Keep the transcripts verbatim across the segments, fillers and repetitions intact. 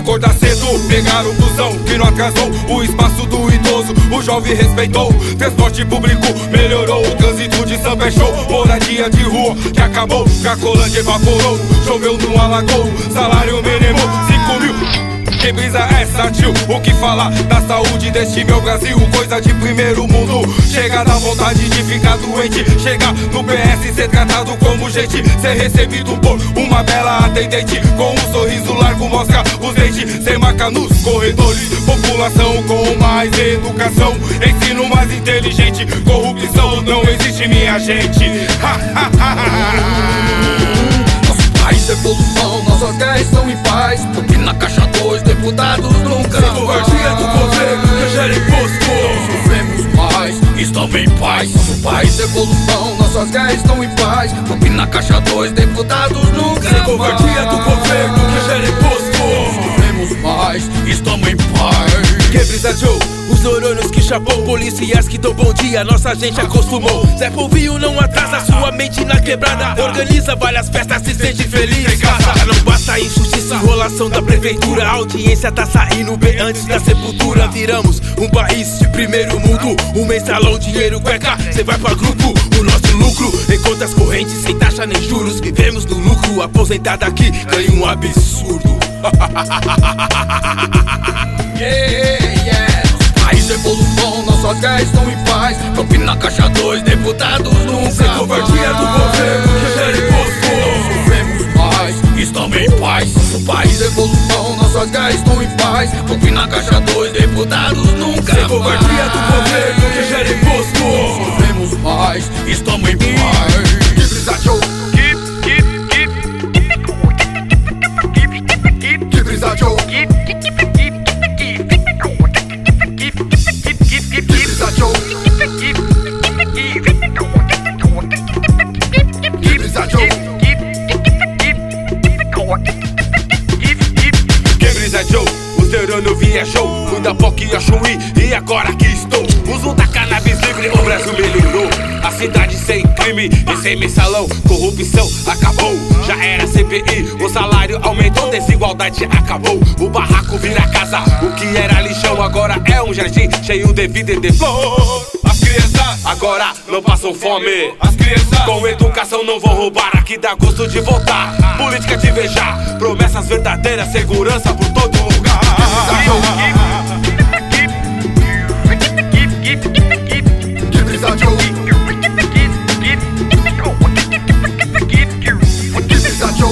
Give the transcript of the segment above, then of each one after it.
acordar cedo, pegar o busão que não atrasou o espaço do idoso, o jovem respeitou. Transporte público melhorou, o trânsito de Sampa é show. Moradia de rua que acabou, Cracolândia evaporou. Choveu no alagou, salário mínimo cinco mil. Que brisa é essa, tio? O que falar da saúde deste meu Brasil? Coisa de primeiro mundo. Chega da vontade de ficar doente. Chega no P S, ser tratado como gente. Ser recebido por uma bela atendente. Com um sorriso largo mostra os dentes. Sem marca nos corredores. População com mais educação. Ensino mais inteligente. Corrupção não existe, minha gente. Nosso país é evolução, nossos gays estão em paz. Porque na caixa dois, deputados nunca. Sem covardia do governo que gera imposto. Não sofremos mais, estamos em paz. Nosso país é evolução, nossos gays estão em paz. Porque na caixa dois, deputados nunca. Sem covardia do governo que gera imposto. Não sofremos mais, estamos em paz. Que brisa, Joe? Os neurônios que chapou, policiais que dão bom dia, nossa gente acostumou. Zé Polvinho não atrasa sua mente na quebrada. Organiza várias festas, se sente feliz em casa. Não basta a injustiça, enrolação da prefeitura. A audiência tá saindo bem antes da sepultura. Viramos um país de primeiro mundo. Um mensalão, dinheiro, cueca, cê vai pra grupo. O nosso lucro em contas correntes, sem taxa nem juros. Vivemos no lucro, aposentado aqui ganha um absurdo. Yeah, yeah. País evolução, nossos gays estão em paz. Campi na caixa dois, deputados nunca. Sem covardia do governo que gera imposto. Não sofremos mais, estamos em paz. Nosso país evolução, nossos gays estão em paz. Campi na caixa dois, deputados nunca. Sem covardia do governo que gera imposto. Não sofremos mais, estamos em paz. Que brisa, Joe? Que brisa, Joe? Eu viajou, fui da P O C e a Chuí e agora aqui estou. Uso da cannabis livre, o Brasil melhorou. A cidade sem crime e sem mensalão. Corrupção acabou, já era C P I. O salário aumentou, desigualdade acabou. O barraco vira casa, o que era lixão agora é um jardim cheio de vida e de flor. As crianças agora não passam fome. As crianças com educação não vão roubar. Aqui dá gosto de votar, política de vejar. Promessas verdadeiras, segurança por todo lugar. Que brisa, Joe? Que brisa, Joe?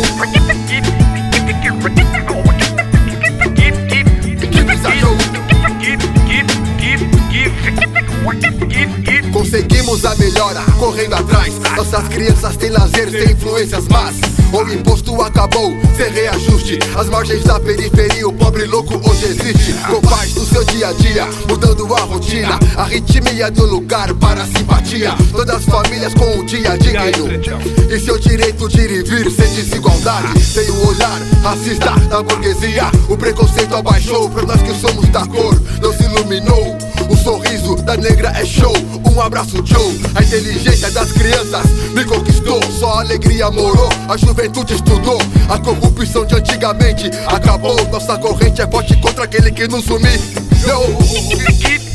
Que brisa, Joe? Conseguimos a melhora, correndo atrás. Nossas crianças têm lazer sem influências más. O imposto acabou, sem reajuste. As margens da periferia, o pobre louco hoje existe. Com paz no seu dia a dia, mudando a rotina. A ritmia do lugar para a simpatia. Todas as famílias com um dia digno. E seu direito de ir e vir sem desigualdade. Sem o olhar racista da burguesia. O preconceito abaixou, pra nós que somos da cor não se iluminou. O sorriso da negra é show. Um abraço, Joe. A inteligência das crianças me conquistou. Só a alegria morou, a juventude estudou. A corrupção de antigamente acabou. Nossa corrente é forte contra aquele que nos humilhou.